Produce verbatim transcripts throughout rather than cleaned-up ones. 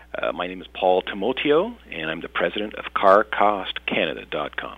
Uh, my name is Paul Timoteo, and I'm the president of car cost canada dot com.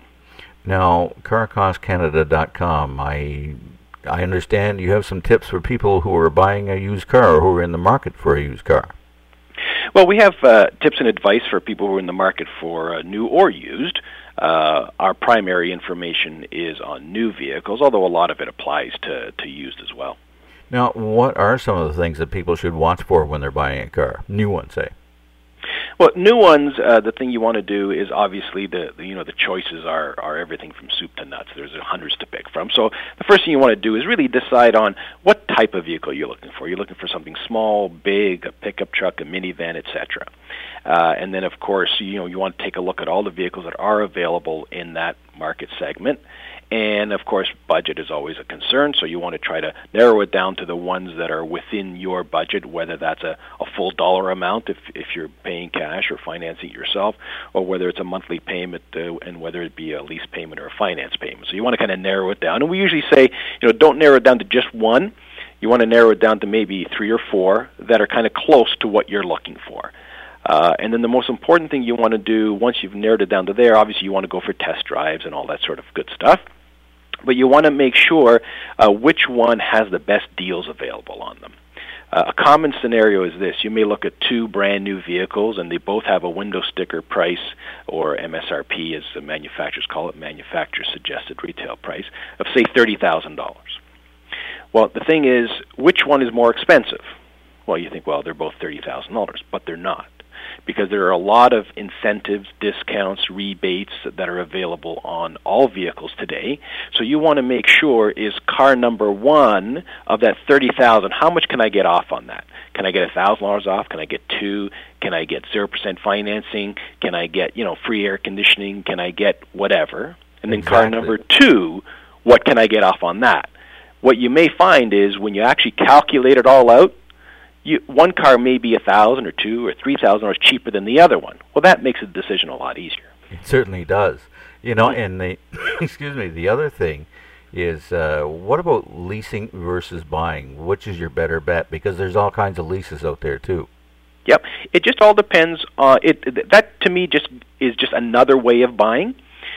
Now, car cost canada dot com, I I understand you have some tips for people who are buying a used car or who are in the market for a used car. Well, we have uh, tips and advice for people who are in the market for uh, new or used. Uh, our primary information is on new vehicles, although a lot of it applies to, to used as well. Now, what are some of the things that people should watch for when they're buying a car? New ones, say. Well, new ones, uh, the thing you want to do is obviously the, the you know the choices are, are everything from soup to nuts. There's hundreds to pick from. So the first thing you want to do is really decide on what type of vehicle you're looking for. You're looking for something small, big, a pickup truck, a minivan, et cetera. Uh, and then, of course, you know you want to take a look at all the vehicles that are available in that market segment. And, of course, budget is always a concern, so you want to try to narrow it down to the ones that are within your budget, whether that's a, a full dollar amount if if you're paying cash or financing it yourself, or whether it's a monthly payment uh, and whether it be a lease payment or a finance payment. So you want to kind of narrow it down. And we usually say, you know, don't narrow it down to just one. You want to narrow it down to maybe three or four that are kind of close to what you're looking for. Uh, and then the most important thing you want to do, once you've narrowed it down to there, obviously you want to go for test drives and all that sort of good stuff. But you want to make sure uh, which one has the best deals available on them. Uh, a common scenario is this. You may look at two brand new vehicles, and they both have a window sticker price, or M S R P as the manufacturers call it, manufacturer suggested retail price, of, say, thirty thousand dollars. Well, the thing is, which one is more expensive? Well, you think, well, they're both thirty thousand dollars, but they're not. Because there are a lot of incentives, discounts, rebates that are available on all vehicles today. So you want to make sure, is car number one of that thirty thousand dollars, how much can I get off on that? Can I get one thousand dollars off? Can I get two? Can I get zero percent financing? Can I get, you know, free air conditioning? Can I get whatever? And then exactly. Car number two, what can I get off on that? What you may find is when you actually calculate it all out, You, one car may be a thousand or two or three thousand dollars cheaper than the other one. Well, that makes the decision a lot easier. It certainly does. You know, and the excuse me, the other thing is, uh, what about leasing versus buying? Which is your better bet? Because there's all kinds of leases out there too. Yep, it just all depends. Uh, it that to me just is just another way of buying.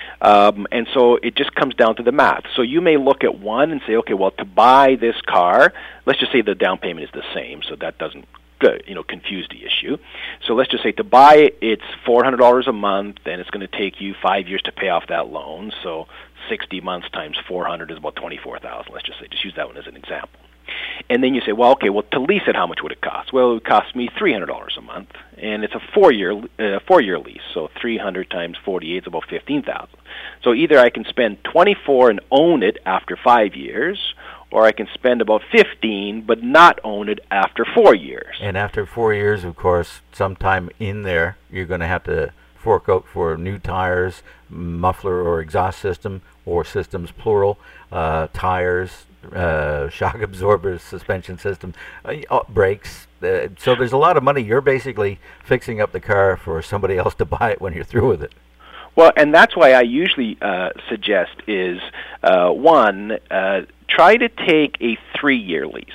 Um, and so it just comes down to the math. So you may look at one and say, okay, well, to buy this car, let's just say the down payment is the same, so that doesn't, you know, confuse the issue. So let's just say to buy it, it's four hundred dollars a month, and it's going to take you five years to pay off that loan. So sixty months times four hundred is about twenty-four thousand. Let's just say, just use that one as an example. And then you say, well, okay, well, to lease it, how much would it cost? Well, it would cost me three hundred dollars a month, and it's a four-year uh, four-year lease. So three hundred times forty-eight is about fifteen thousand. So either I can spend twenty-four and own it after five years, or I can spend about fifteen but not own it after four years. And after four years, of course, sometime in there, you're going to have to fork out for new tires, muffler or exhaust system, or systems plural, uh, tires, uh, shock absorbers, suspension system, uh, brakes. Uh, so there's a lot of money. You're basically fixing up the car for somebody else to buy it when you're through with it. Well, and that's why I usually uh, suggest is, uh, one, uh, try to take a three-year lease.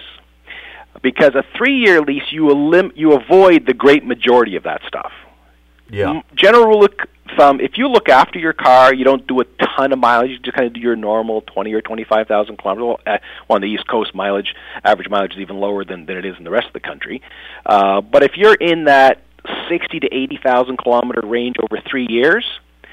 Because a three-year lease, you elim- you avoid the great majority of that stuff. Yeah. General rule of thumb, if you look after your car, you don't do a ton of mileage, you just kind of do your normal twenty or twenty-five thousand kilometers. Well, uh, on the East Coast, mileage, average mileage is even lower than, than it is in the rest of the country. Uh, but if you're in that sixty to eighty thousand kilometer range over three years,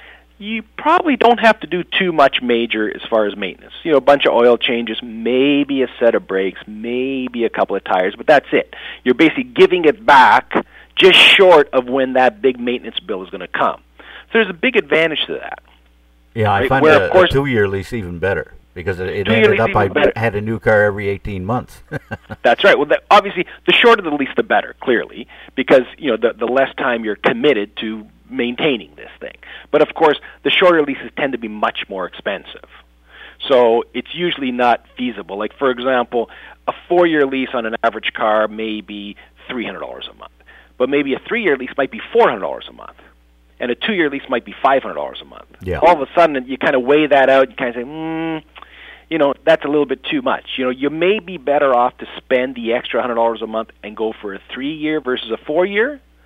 you probably don't have to do too much major as far as maintenance. You know, a bunch of oil changes, maybe a set of brakes, maybe a couple of tires, but that's it. You're basically giving it back just short of when that big maintenance bill is going to come. So there's a big advantage to that. Yeah, I right? find Where, a, of course, a two-year lease even better because it, it two-year ended lease up I even better. had a new car every eighteen months. That's right. Well, that, obviously, the shorter the lease, the better, clearly, because you know the, the less time you're committed to maintaining this thing. But of course, the shorter leases tend to be much more expensive. So it's usually not feasible. Like, for example, a four-year lease on an average car may be three hundred dollars a month. But maybe a three-year lease might be four hundred dollars a month. And a two-year lease might be five hundred dollars a month. Yeah. All of a sudden, you kind of weigh that out. You kind of say, hmm, you know, that's a little bit too much. You know, you may be better off to spend the extra one hundred dollars a month and go for a three-year versus a four-year.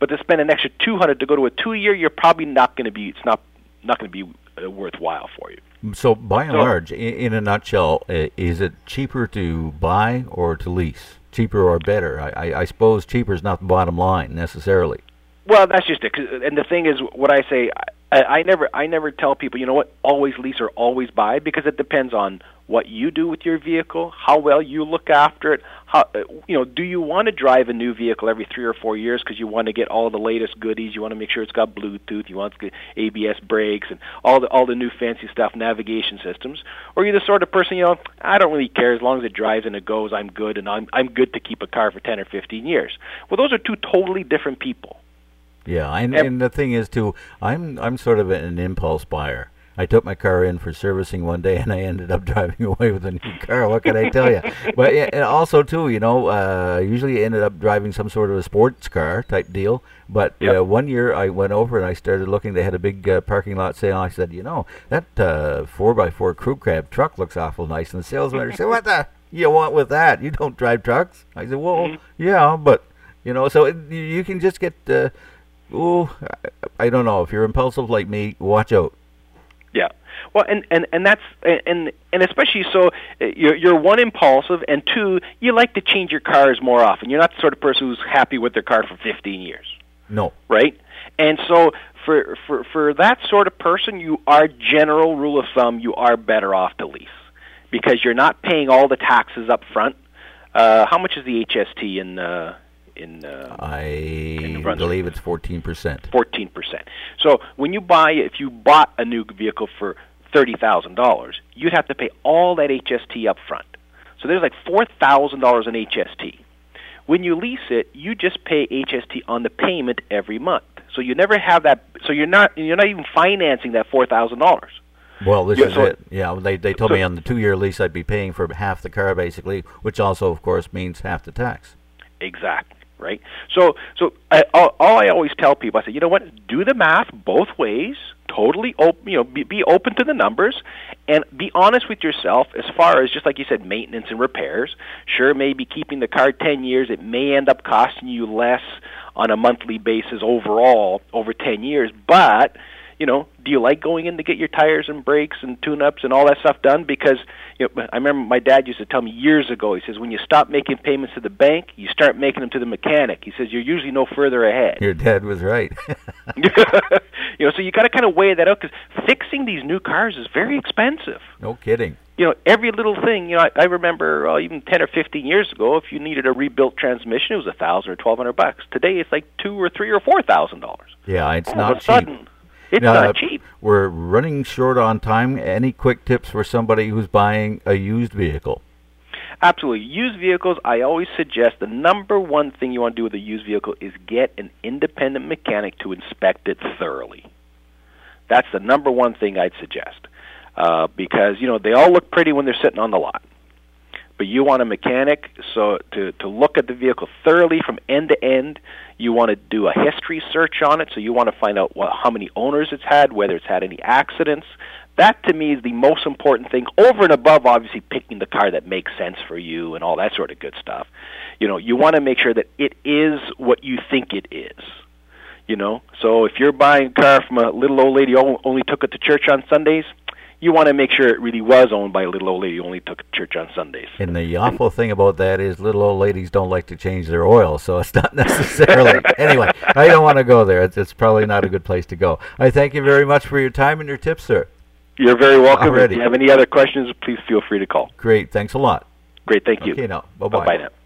but to spend an extra two hundred to go to a two-year, you're probably not going to be. It's not not going to be uh, worthwhile for you. So, by and So- large, in, in a nutshell, uh, is it cheaper to buy or to lease? Cheaper or better? I, I, I suppose cheaper is not the bottom line necessarily. Well, that's just it. 'Cause- And the thing is, what I say, I, I never, I never tell people, you know what, always lease or always buy, because it depends on what you do with your vehicle, how well you look after it. How, uh, you know, do you want to drive a new vehicle every three or four years because you want to get all the latest goodies? You want to make sure it's got Bluetooth. You want to get A B S brakes and all the all the new fancy stuff, navigation systems. Or you're the sort of person, you know, I don't really care as long as it drives and it goes. I'm good, and I'm I'm good to keep a car for ten or fifteen years. Well, those are two totally different people. Yeah, and, Yep. and the thing is too, I'm I'm sort of an impulse buyer. I took my car in for servicing one day, and I ended up driving away with a new car. What can I tell you? But yeah, and also too, you know, uh, usually I ended up driving some sort of a sports car type deal. But Yep. uh, one year I went over and I started looking. They had a big uh, parking lot sale. I said, you know, that uh, four by four crew cab truck looks awful nice. And the salesman said, "What the you want with that? You don't drive trucks." I said, "Well, Mhm. yeah, but you know, so it, you you can just get." Uh, Ooh, I, I don't know. If you're impulsive like me, watch out. Yeah. Well, and, and, and that's and and especially so uh, you're you're one impulsive, and two, you like to change your cars more often. You're not the sort of person who's happy with their car for fifteen years, No. right? And so for for for that sort of person, you are, general rule of thumb, you are better off to lease, because you're not paying all the taxes up front. Uh, how much is the H S T in uh, in uh, I New Brunswick? believe it's fourteen percent. fourteen percent. So when you buy, if you bought a new vehicle for thirty thousand dollars, you'd have to pay all that H S T up front. So there's like four thousand dollars in H S T. When you lease it, you just pay H S T on the payment every month. So you never have that. So you're not you're not even financing that four thousand dollars. Well, this Yeah, is so- it. Yeah, they they told so- me on the two-year lease I'd be paying for half the car basically, which also, of course, means half the tax. Exactly. Right. So, so I, all, all I always tell people, I say, you know what? Do the math both ways. Totally, op- you know, be, be open to the numbers, and be honest with yourself as far as, just like you said, maintenance and repairs. Sure, maybe keeping the car ten years, it may end up costing you less on a monthly basis overall over ten years, but you know, do you like going in to get your tires and brakes and tune-ups and all that stuff done? Because you know, I remember my dad used to tell me years ago, he says, when you stop making payments to the bank, you start making them to the mechanic. He says, you're usually no further ahead. Your dad was right. You know, so you got to kind of weigh that out, because fixing these new cars is very expensive. No kidding. You know, every little thing. You know, I, I remember uh, even ten or fifteen years ago, if you needed a rebuilt transmission, it was a thousand or twelve hundred bucks. Today, it's like two or three or four thousand dollars. Yeah, it's All not of a cheap. sudden, it's Now, not cheap. We're running short on time. Any quick tips for somebody who's buying a used vehicle? Absolutely. Used vehicles, I always suggest the number one thing you want to do with a used vehicle is get an independent mechanic to inspect it thoroughly. That's the number one thing I'd suggest. Uh, because, you know, they all look pretty when they're sitting on the lot. But you want a mechanic so to, to look at the vehicle thoroughly from end to end. You want to do a history search on it, so you want to find out what, how many owners it's had, whether it's had any accidents. That, to me, is the most important thing, over and above, obviously, picking the car that makes sense for you and all that sort of good stuff. You know, you want to make sure that it is what you think it is. You know, so if you're buying a car from a little old lady who only took it to church on Sundays, you want to make sure it really was owned by a little old lady who only took it to church on Sundays. And the awful thing about that is little old ladies don't like to change their oil, so it's not necessarily. Anyway, I don't want to go there. It's, it's probably not a good place to go. I thank you very much for your time and your tips, sir. You're very welcome. Alrighty. If you have any other questions, please feel free to call. Great. Thanks a lot. Great, thank you. Okay, now. Bye-bye. Bye-bye now.